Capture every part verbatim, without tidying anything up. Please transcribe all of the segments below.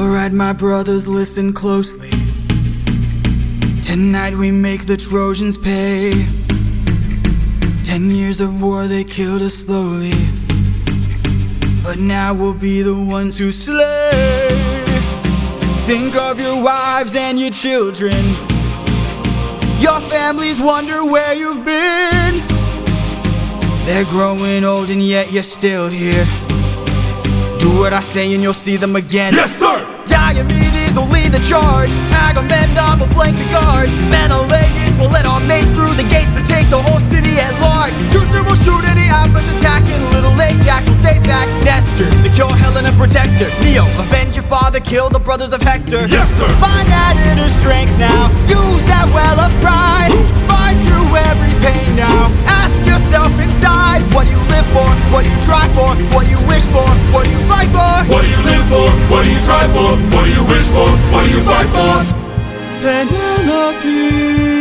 Alright, my brothers, listen closely. Tonight we make the Trojans pay. Ten years of war, they killed us slowly, but now we'll be the ones who slay. Think of your wives and your children. Your families wonder where you've been. They're growing old and yet you're still here. Do what I say and you'll see them again. Yes, sir! Diomedes will lead the charge. Agamemnon will flank the guards. Menelaus will let our mates through the gates to take the whole city at large. Teucer will shoot any ambush attacking. Little Ajax will stay back. Nestor, secure Helen and protect her. Neo, avenge your father, kill the brothers of Hector. Yes, sir! Find that inner strength now. Use that well of pride. Fight through every pain now. Ask yourself inside, what do you live for? What do you try for? What do you wish for? What do you fight for? What do you live for? What do you try for? What do you wish for? What do you fight for? Penelope,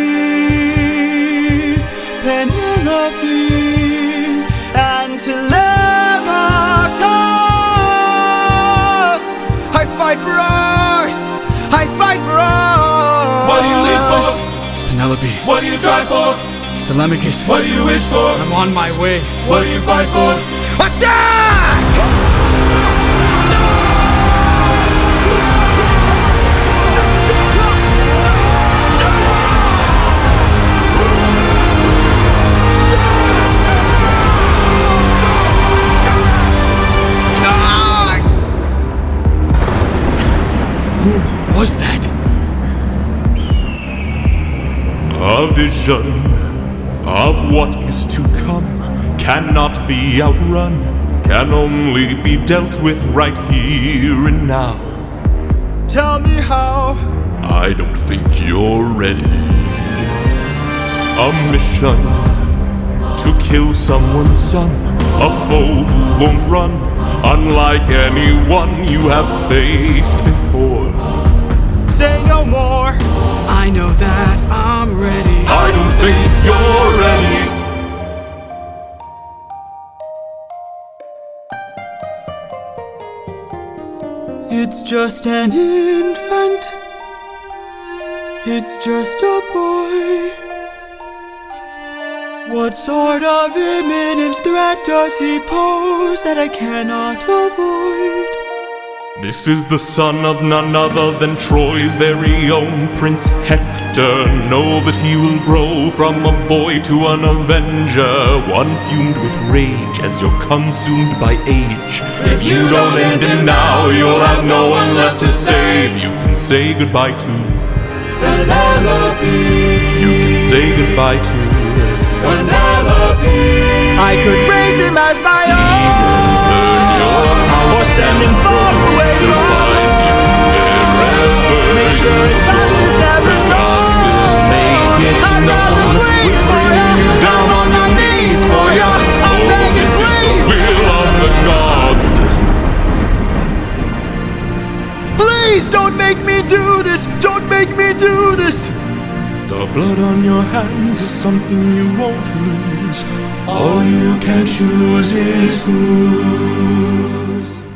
Penelope, and Telemachus. I fight for us. I fight for us. What do you live for? Penelope. What do you try for? Telemachus. What do you wish for? I'm on my way. What do you fight for? Attack! Who was that? A vision of what is to come cannot be outrun, can only be dealt with right here and now. Tell me how. I don't think you're ready. A mission to kill someone's son, a foe who won't run, unlike anyone you have faced before. Say no more. I know that I'm ready. I don't think you're ready. It's just an infant. It's just a boy. What sort of imminent threat does he pose that I cannot avoid? This is the son of none other than Troy's very own Prince Hector. Know that he will grow from a boy to an avenger, one fumed with rage as you're consumed by age. If you don't end him now, you'll have no one left to save. You can say goodbye to Penelope. You can say goodbye to Penelope. I could raise him as my own, or send him far away from. Make sure his past is never known. I'd rather bleed for ya, down on my knees for ya. I'm begging, please. will of the gods. Please don't make me do this. Don't make me do this. The blood on your hands is something you won't lose. All you can choose is whose.